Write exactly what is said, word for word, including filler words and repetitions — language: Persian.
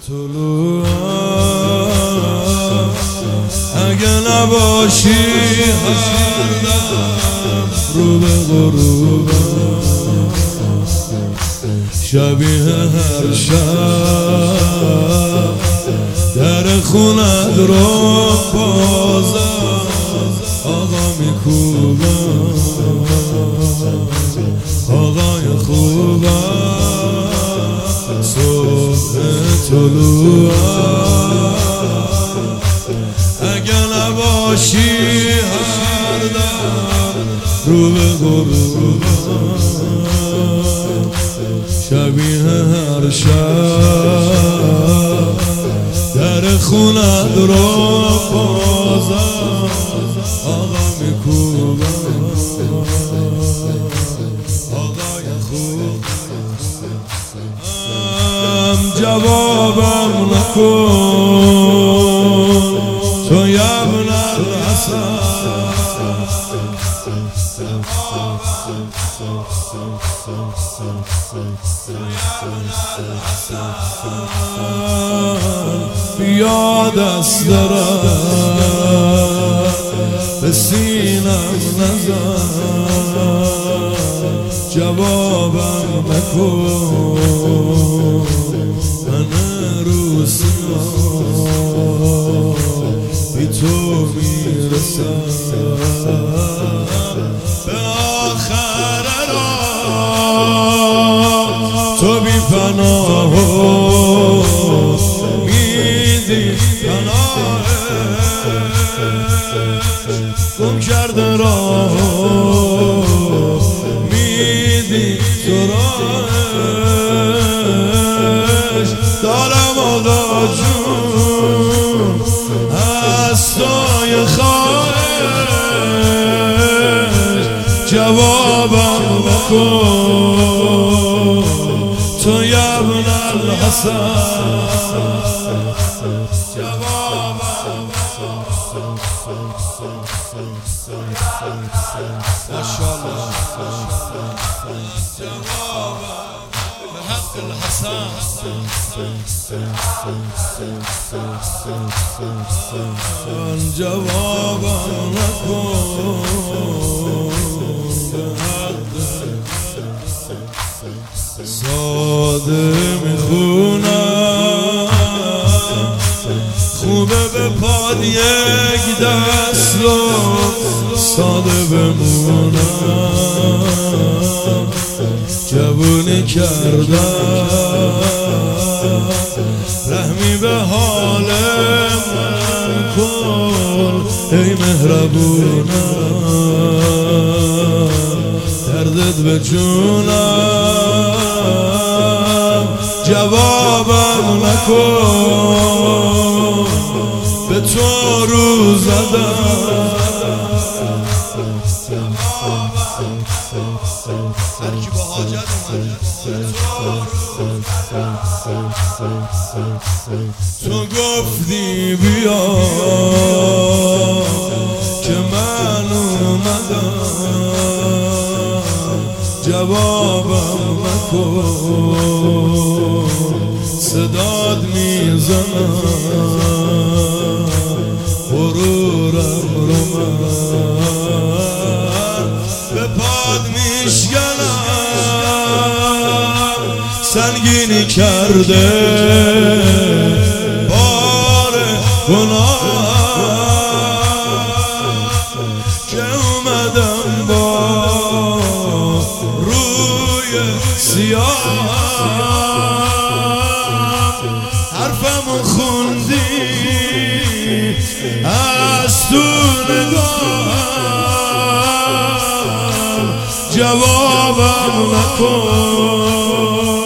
طلوعم اگه نباشی هر دم رو به غروبم شبیه هر شب در خونت رو بازم آقا میکوبم آقای خوبم صبح طلوعم اگه نباشی هر دم رو به غروبم شبیه هر شب در خونت رو بازم آقا میکوبم آقای خوبم جوابم نکن تو ابن الحسن بیا دست دارم به سینم نزن جوابم نکن من روسیام بی تو میرسم به آخر راه تو بی پناه میدی پناه گم کرده راه میدی تو راهش دارم آقا جون از توی خواهش جوابم نکن تو ابن الحسن جوابم ماشاءالله جوابم به حق الحسن جوابم نکن به حق ساده میخونم خوبه به پاد یک دست رو ساده بمونم جوونی کردم رحمی به حال من کن ای مهربونم دردت به جونم جوابم نکن به تو رو زدم هر کی با حاجت تو گفتی بیا که من اومدم جوابم نکن صداد میزنم غرورم رو من به پاد میشکنم سنگینی کرده بار گناه که اومدم با روی سیاه حرفمو خوندی از تو نگاه جوابم نکن